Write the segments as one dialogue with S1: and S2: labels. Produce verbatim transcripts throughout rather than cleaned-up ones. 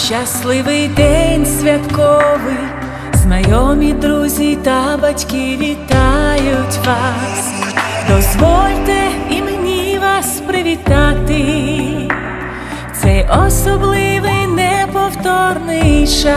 S1: Щасливий день святковий, знайомі, друзі та батьки вітають вас. Дозвольте і мені вас привітати, цей особливий неповторний час.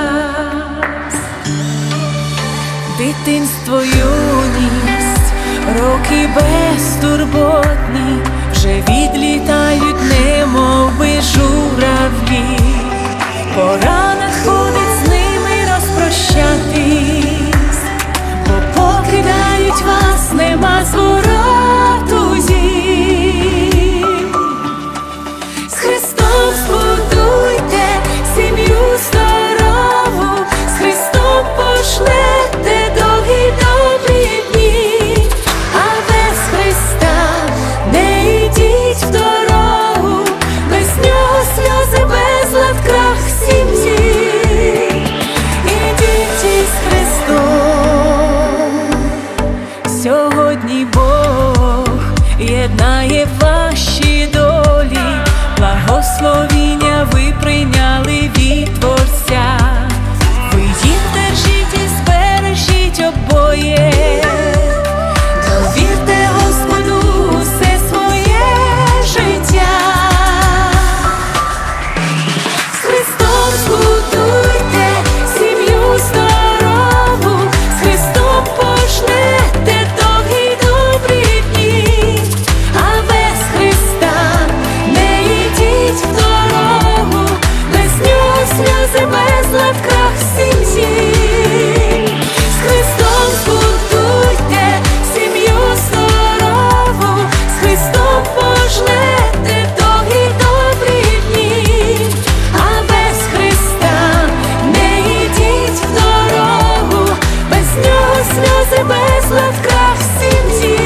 S1: Дитинство, юність, роки безтурботні вже відлітають, немов би журавлі. Пора надходить з ними розпрощатись, бо покидають вас, нема звороту зір. З Христом збудуйте сім'ю здорову, з Христом пошлете довгі добрі дні, а без Христа не йдіть в дорогу, без нього сльози, безлад, крах сім'ї. Ідіть із Христом. Сьогодні Бог єднає ваші долі, благословіння ви прийняли від Творця. Ви їх держіть і збережіть обоє, довірте Господу усе своє життя. З Христом збудуйте сім'ю здорову, з Христом пошлете довгі добрі дні, а без Христа не йдіть в дорогу, без нього сльози, безлад, крах сім'ї. З Христом збудуйте сім'ю здорову, з Христом пошлете довгі добрі дні, а без Христа не йдіть в дорогу, без нього сльози, безлад, крах сім'ї.